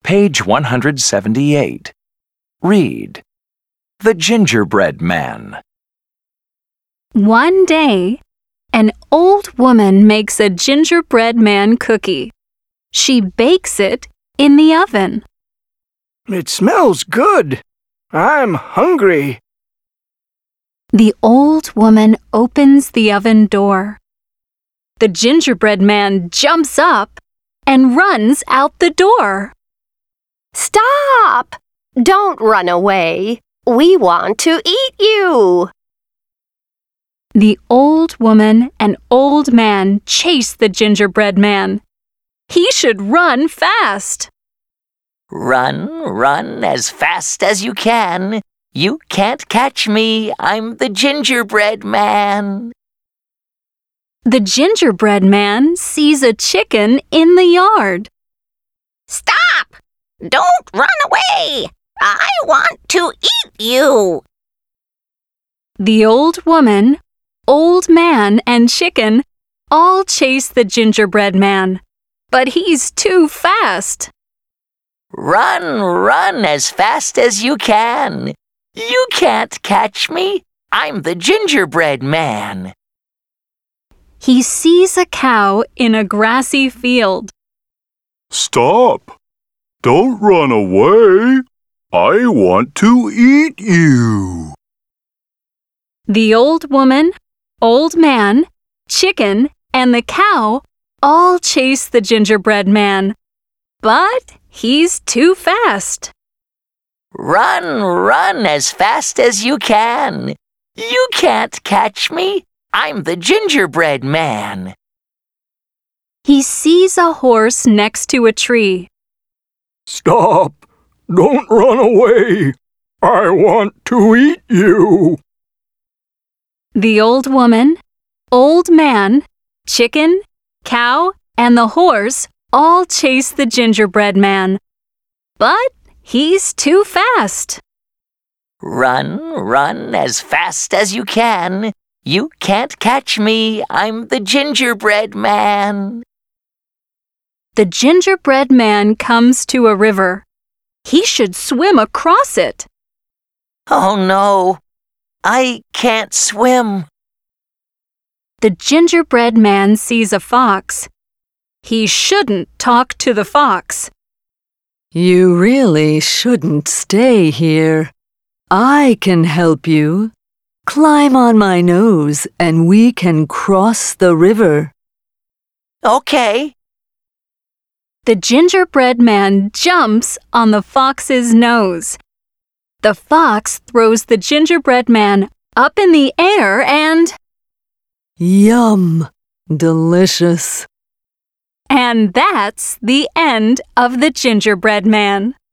Page 178. Read. The Gingerbread Man. One day, an old woman makes a gingerbread man cookie. She bakes it in the oven. It smells good. I'm hungry. The old woman opens the oven door. The gingerbread man jumps up and runs out the door. Stop! Don't run away. We want to eat you. The old woman and old man chase the gingerbread man. He should run fast. Run as fast as you can. You can't catch me. I'm the gingerbread man. The gingerbread man sees a chicken in the yard. Stop! Don't run away. I want to eat you. The old woman, old man, and chicken all chase the gingerbread man, but he's too fast. Run as fast as you can. You can't catch me. I'm the gingerbread man. He sees a cow in a grassy field. Stop! Don't run away. I want to eat you. The old woman, old man, chicken, and the cow all chase the gingerbread man, but he's too fast. Run as fast as you can. You can't catch me. I'm the gingerbread man. He sees a horse next to a tree. Stop! Don't run away. I want to eat you. The old woman, old man, chicken, cow, and the horse all chase the gingerbread man, but he's too fast. Run as fast as you can. You can't catch me. I'm the gingerbread man. The gingerbread man comes to a river. He should swim across it. Oh no, I can't swim. The gingerbread man sees a fox. He shouldn't talk to the fox. You really shouldn't stay here. I can help you. Climb on my nose and we can cross the river. Okay. The gingerbread man jumps on the fox's nose. The fox throws the gingerbread man up in the air and... Yum! Delicious. And that's the end of the gingerbread man.